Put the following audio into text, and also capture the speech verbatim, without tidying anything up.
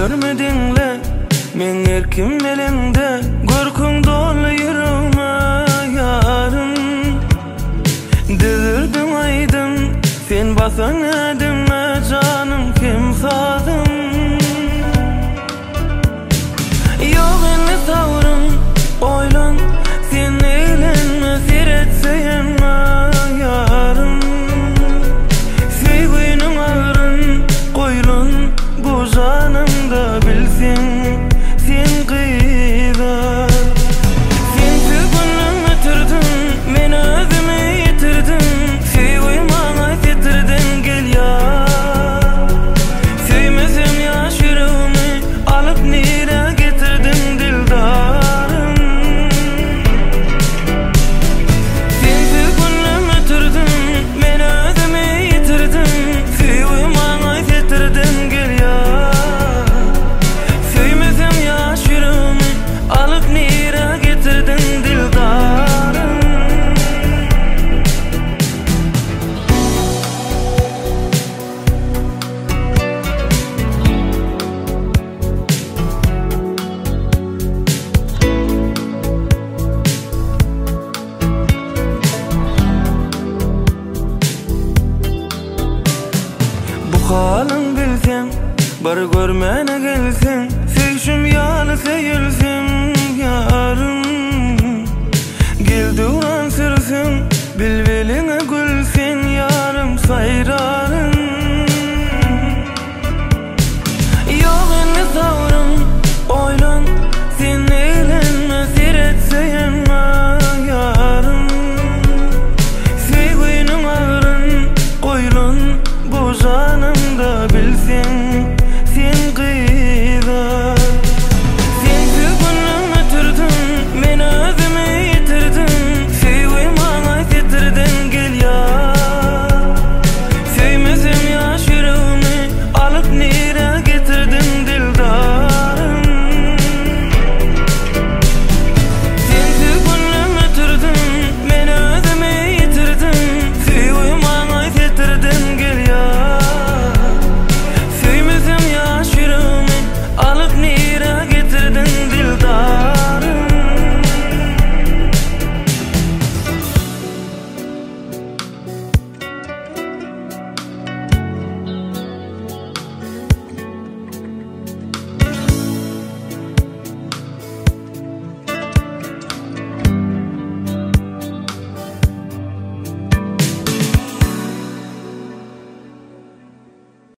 görmedinle men erkim elinde gorkun dolu yürüme yarım delirdim aydın sen basan edime canım kim sadım yok enne savrım oylan sen eğlenme seyretseyenme yarım sevginin ağrın koylun bu canımda bilsin sen kıyda sen tübünüm ötürdün men özümü yitirdim sevgim bana getirdin gel ya sevmesem yaş yüreğimi alıp nire getirdin dildarım sen tübünüm ötürdün men özümü yitirdim sevgim bana getirdin gel ya sevmesem yaş yüreğimi alıp nire getirdin dildarım bu halın bilsem bar görmene gelsin sevşim yalı seyilsin yarım gel duran sürsün bilbeline gülsün yarım sayrarım yok enne savrım oylan sen eğlenme seyretseyenme yarım sevginin ağrın koylun bu canımda bilsin